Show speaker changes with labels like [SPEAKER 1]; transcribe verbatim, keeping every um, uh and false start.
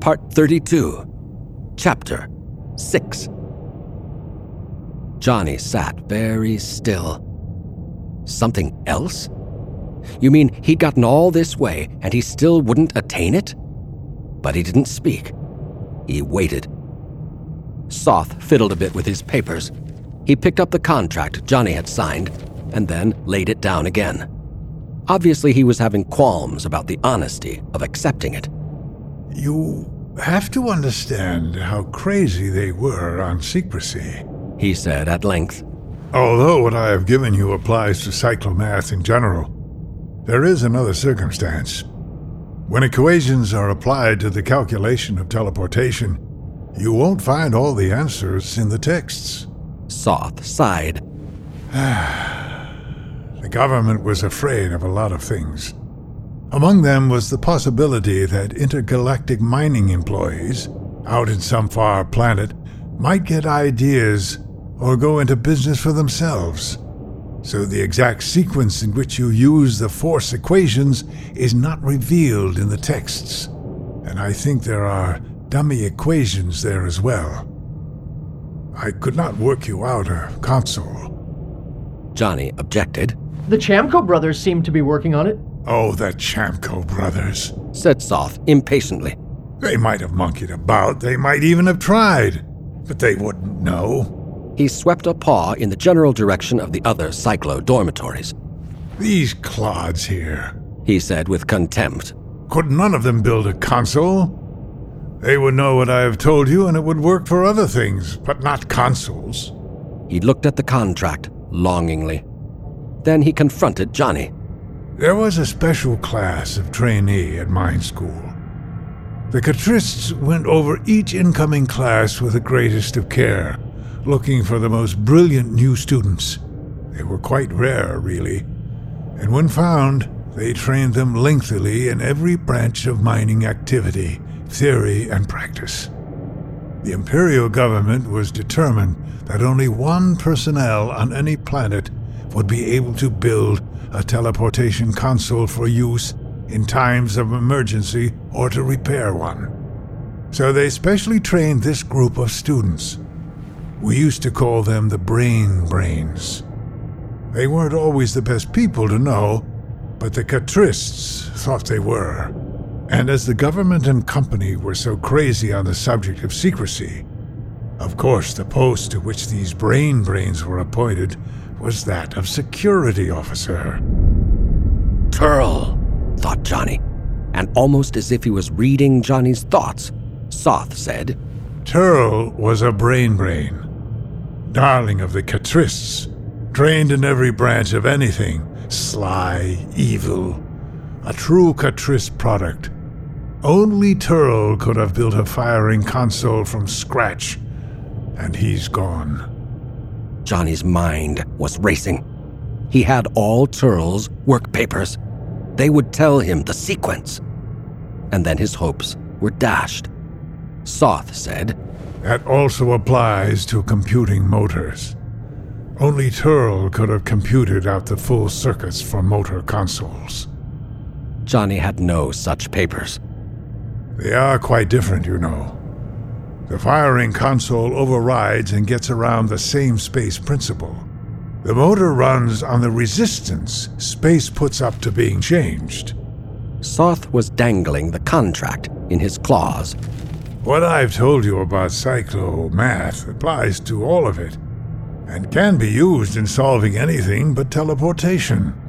[SPEAKER 1] Part thirty-two, Chapter six. Johnny sat very still. Something else? You mean he'd gotten all this way and he still wouldn't attain it? But he didn't speak. He waited. Soth fiddled a bit with his papers. He picked up the contract Johnny had signed and then laid it down again. Obviously, he was having qualms about the honesty of accepting it.
[SPEAKER 2] You have to understand how crazy they were on secrecy,
[SPEAKER 1] he said at length.
[SPEAKER 2] Although what I have given you applies to cyclomath in general, there is another circumstance. When equations are applied to the calculation of teleportation, you won't find all the answers in the texts.
[SPEAKER 1] Soth sighed.
[SPEAKER 2] The government was afraid of a lot of things. Among them was the possibility that intergalactic mining employees, out in some far planet, might get ideas or go into business for themselves. So the exact sequence in which you use the force equations is not revealed in the texts, and I think there are dummy equations there as well. I could not work you out a console.
[SPEAKER 1] Johnny objected.
[SPEAKER 3] The Chamco brothers seem to be working on it.
[SPEAKER 2] Oh, the Chamco brothers,
[SPEAKER 1] said Soth impatiently.
[SPEAKER 2] They might have monkeyed about, they might even have tried, but they wouldn't know.
[SPEAKER 1] He swept a paw in the general direction of the other Cyclo dormitories.
[SPEAKER 2] These clods here,
[SPEAKER 1] he said with contempt.
[SPEAKER 2] Could none of them build a console? They would know what I have told you and it would work for other things, but not consoles.
[SPEAKER 1] He looked at the contract longingly. Then he confronted Johnny.
[SPEAKER 2] There was a special class of trainee at mine school. The Catrists went over each incoming class with the greatest of care, looking for the most brilliant new students. They were quite rare, really. And when found, they trained them lengthily in every branch of mining activity, theory and practice. The Imperial government was determined that only one personnel on any planet would be able to build a teleportation console for use in times of emergency or to repair one. So they specially trained this group of students. We used to call them the Brain Brains. They weren't always the best people to know, but the Catrists thought they were. And as the government and company were so crazy on the subject of secrecy, of course the post to which these Brain Brains were appointed was that of security officer.
[SPEAKER 1] Turl, thought Johnny, and almost as if he was reading Johnny's thoughts, Soth said,
[SPEAKER 2] Turl was a Brain Brain, darling of the Catrists, trained in every branch of anything, sly, evil, a true Catrist product. Only Turl could have built a firing console from scratch, and he's gone.
[SPEAKER 1] Johnny's mind was racing. He had all Turl's work papers. They would tell him the sequence. And then his hopes were dashed. Soth said,
[SPEAKER 2] That also applies to computing motors. Only Turl could have computed out the full circuits for motor consoles.
[SPEAKER 1] Johnny had no such papers.
[SPEAKER 2] They are quite different, you know. The firing console overrides and gets around the same space principle. The motor runs on the resistance space puts up to being changed.
[SPEAKER 1] Soth was dangling the contract in his claws.
[SPEAKER 2] What I've told you about cyclomath applies to all of it, and can be used in solving anything but teleportation.